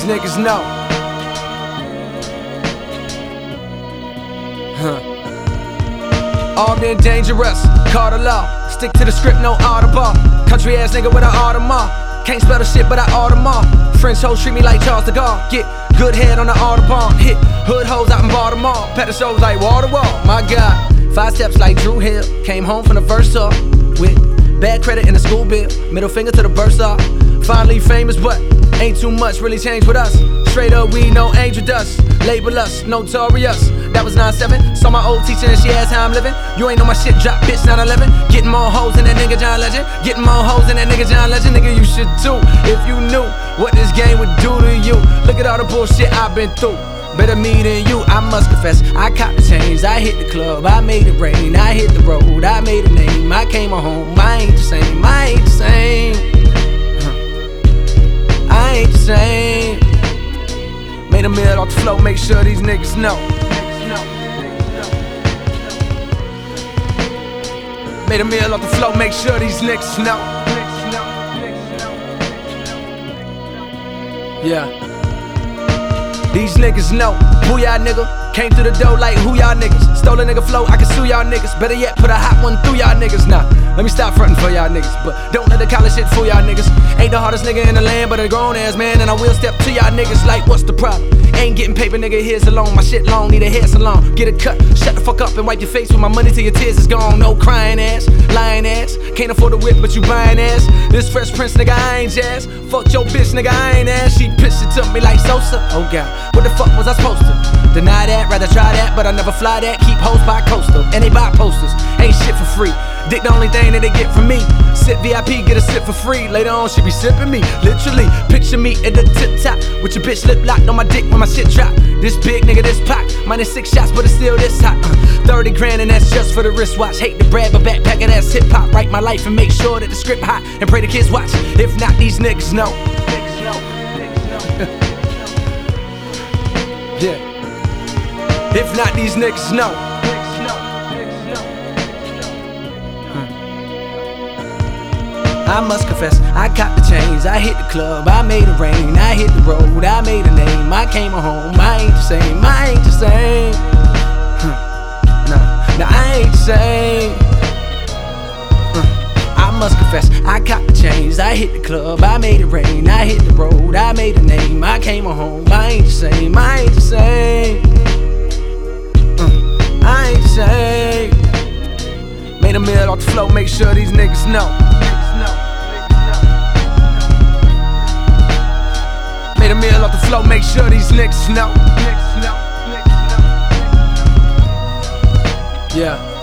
niggas know. Armed and dangerous, call the law. Stick to the script, no audible. Country ass nigga with an Audemars. Can't spell the shit, but I Audemars. French hoes treat me like Charles de Gaulle. Get good head on the Audubon. Hit hood hoes out in Baltimore. Pet the shows like Waterwall. My God, 5 steps like Drew Hill. Came home from the verse off with bad credit in the school bill. Middle finger to the burst off. Finally famous, but ain't too much really changed with us. Straight up, we no angel dust. Label us notorious. That was 9-7. Saw my old teacher and she asked how I'm living. You ain't know my shit drop, bitch, 9-11. Getting more hoes than that nigga John Legend. Getting more hoes than that nigga John Legend. Nigga, you should too, if you knew what this game would do to you. Look at all the bullshit I've been through. Better me than you, I must confess. I copped the chains, I hit the club, I made it rain. I hit the road, I made a name. I came home, I ain't the same, I ain't the same. I ain't the same. Made a meal off the flow, make sure these niggas know. Made a meal off the flow, make sure these niggas know. Yeah. These niggas know. Booyah nigga. Came through the door like who y'all niggas. Stole a nigga flow, I can sue y'all niggas. Better yet, put a hot one through y'all niggas. Nah, let me stop frontin' for y'all niggas. But don't let the college shit fool y'all niggas. Ain't the hardest nigga in the land, but a grown ass man. And I will step to y'all niggas like, what's the problem? Ain't getting paper, nigga, here's alone. My shit long, need a hair salon. Get a cut, shut the fuck up and wipe your face with my money till your tears is gone. No crying ass, lying ass. Can't afford a whip, but you buying ass. This Fresh Prince, nigga, I ain't jazz. Fuck your bitch, nigga, I ain't ass. She pitched it to me like Sosa. Oh God, what the fuck was I supposed to? Deny that, rather try that, but I never fly that. Keep hoes by coastal, and they buy posters. Ain't shit for free. Dick the only thing that they get from me. Sit VIP, get a sip for free. Later on, she be sipping me. Literally, picture me at the tip top with your bitch lip locked on my dick when my shit drop. This big nigga, this pack. Minus 6 shots, but it's still this hot. 30 grand, and that's just for the wristwatch. Hate to brag, but backpacking ass hip hop. Write my life and make sure that the script hot. And pray the kids watch. If not, these niggas know. Yeah. If not, these niggas know. I must confess, I copped the chains, I hit the club, I made it rain. I hit the road, I made a name. I came home, I ain't the same, I ain't the same. Nah, I ain't the same. I must confess, I copped the chains, I hit the club, I made it rain. I hit the road, I made a name. I came home, I ain't the same, I ain't the same. I ain't the same. Made a meal off the flow, make sure these niggas know. Made a meal off the flow, make sure these niggas know. Yeah.